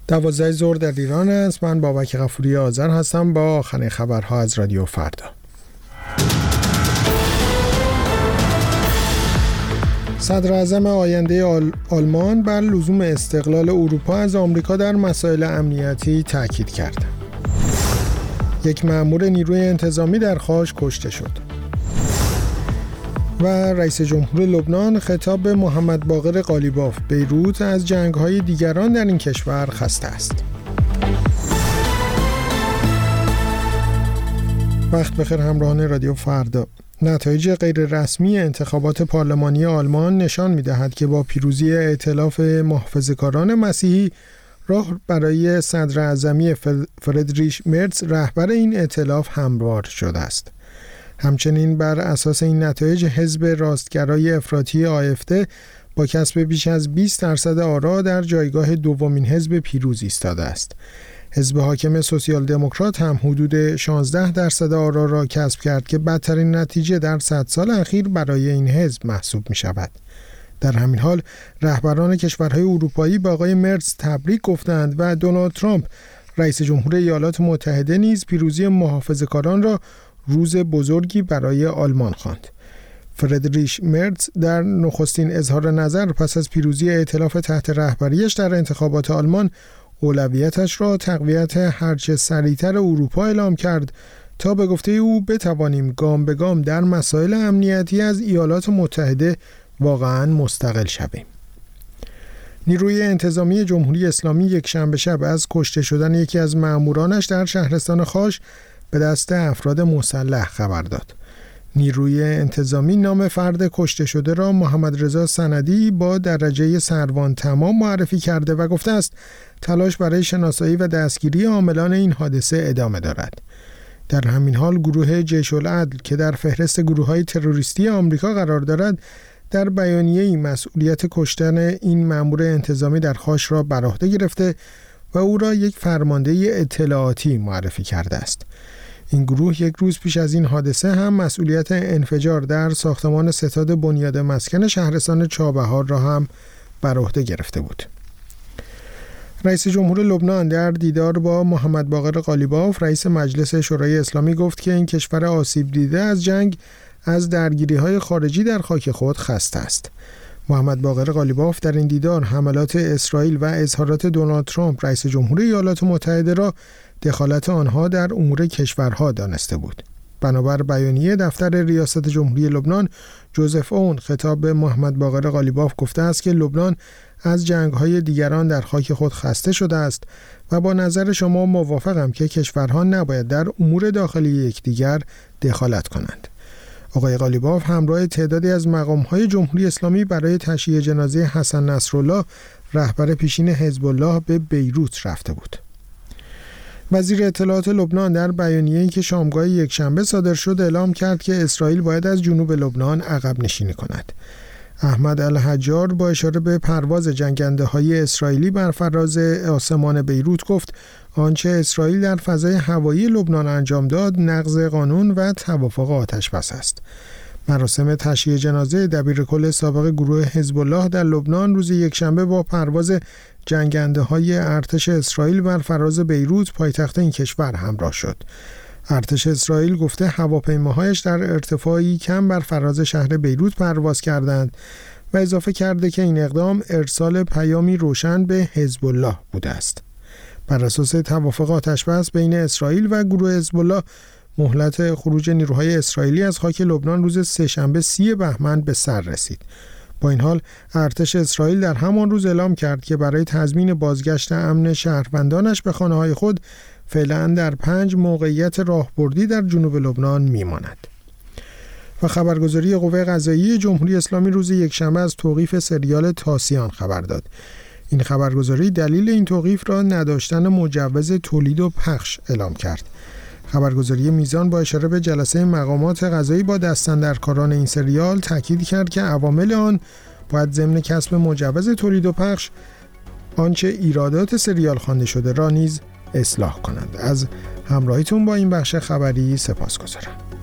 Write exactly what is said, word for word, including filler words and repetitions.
دوازده ظهر در ایران است. من بابک غفوری آذر هستم با آخرین خبرها از رادیو فردا. صدر اعظم آینده آل... آلمان بر لزوم استقلال اروپا از آمریکا در مسائل امنیتی تاکید کرد. یک مأمور نیروی انتظامی در خاش کشته شد. و رئیس جمهور لبنان خطاب به محمد باقر قالیباف: بیروت از جنگ‌های دیگران در این کشور خسته است. وقت بخیر همراهان رادیو فردا. نتایج غیررسمی انتخابات پارلمانی آلمان نشان می‌دهد که با پیروزی ائتلاف محافظه‌کاران مسیحی راه برای صدر اعظمی فردریش مرتز رهبر این ائتلاف هموار شده است. همچنین بر اساس این نتایج حزب راستگرای افراطی آفد با کسب بیش از بیست درصد آرا در جایگاه دومین حزب پیروز ایستاده است. حزب حاکم سوسیال دموکرات هم حدود شانزده درصد آرا را کسب کرد که بدترین نتیجه در صد سال اخیر برای این حزب محسوب می شود. در همین حال رهبران کشورهای اروپایی به آقای مرتز تبریک گفتند و دونالد ترامپ رئیس جمهور ایالات متحده نیز پیروزی محافظه‌کاران را روز بزرگی برای آلمان خواند. فردریش مرتز در نخستین اظهار نظر پس از پیروزی ائتلاف تحت رهبریش در انتخابات آلمان اولویتش را تقویت هرچه سریعتر اروپا اعلام کرد تا به گفته او بتوانیم گام به گام در مسائل امنیتی از ایالات متحده واقعاً مستقل شویم. نیروی انتظامی جمهوری اسلامی یک شنبه شب از کشته شدن یکی از مأمورانش در شهرستان خاش به دست افراد مسلح خبر داد. نیروی انتظامی نام فرد کشته شده را محمد رضا سندی با درجه سروان تمام معرفی کرده و گفته است تلاش برای شناسایی و دستگیری عاملان این حادثه ادامه دارد. در همین حال گروه جیش العدل که در فهرست گروه‌های تروریستی آمریکا قرار دارد در بیانیه‌ای مسئولیت کشتن این مأمور انتظامی در خاش را بر عهده گرفته و او را یک فرمانده اطلاعاتی معرفی کرده است. این گروه یک روز پیش از این حادثه هم مسئولیت انفجار در ساختمان ستاد بنیاد مسکن شهرستان چابهار را هم بر عهده گرفته بود. رئیس جمهور لبنان در دیدار با محمد باقر قالیباف رئیس مجلس شورای اسلامی گفت که این کشور آسیب دیده از جنگ از درگیری‌های خارجی در خاک خود خسته است. محمد باقر قالیباف در این دیدار حملات اسرائیل و اظهارات دونالد ترامپ رئیس جمهور ایالات متحده را دخالت آنها در امور کشورها دانسته بود. بنابر بیانیه دفتر ریاست جمهوری لبنان، جوزف اون خطاب به محمد باقر قالیباف گفته است که لبنان از جنگ‌های دیگران در خاک خود خسته شده است و با نظر شما موافقم که کشورها نباید در امور داخلی یکدیگر دخالت کنند. آقای قالیباف همراه تعدادی از مقام‌های جمهوری اسلامی برای تشییع جنازه حسن نصرالله رهبر پیشین حزب الله به بیروت رفته بود. وزیر اطلاعات لبنان در بیانیه‌ای که شامگاه یکشنبه صادر شد اعلام کرد که اسرائیل باید از جنوب لبنان عقب نشینی کند. احمد الحجار با اشاره به پرواز جنگنده‌های اسرائیلی بر فراز آسمان بیروت گفت آنچه اسرائیل در فضای هوایی لبنان انجام داد نقض قانون و توافق آتش‌بس است. مراسم تشییع جنازه دبیرکل سابق گروه حزب الله در لبنان روز یکشنبه با پرواز جنگنده‌های ارتش اسرائیل بر فراز بیروت پایتخت این کشور همراه شد. ارتش اسرائیل گفته هواپیماهایش در ارتفاعی کم بر فراز شهر بیروت پرواز کردند و اضافه کرده که این اقدام ارسال پیامی روشن به حزب الله بوده است. بر اساس توافق آتش‌بس بین اسرائیل و گروه حزب الله مهلت خروج نیروهای اسرائیلی از خاک لبنان روز سه‌شنبه سی بهمن به سر رسید. با این حال ارتش اسرائیل در همان روز اعلام کرد که برای تضمین بازگشت امن شهروندانش به خانه‌های خود فعلا در پنج موقعیت راهبردی در جنوب لبنان میماند. و خبرگزاری قوه قضاییه جمهوری اسلامی روز یکشنبه از توقیف سریال تاسیان خبر داد. این خبرگزاری دلیل این توقیف را نداشتن مجوز تولید و پخش اعلام کرد. خبرگزاری میزان با اشاره به جلسه مقامات قضایی با دستاندرکاران این سریال تاکید کرد که عوامل آن باید ضمن کسب مجوز تولید و پخش آنچه ایرادات سریال خوانده شده را نیز اصلاح کنند. از همراهیتون با این بخش خبری سپاسگزارم.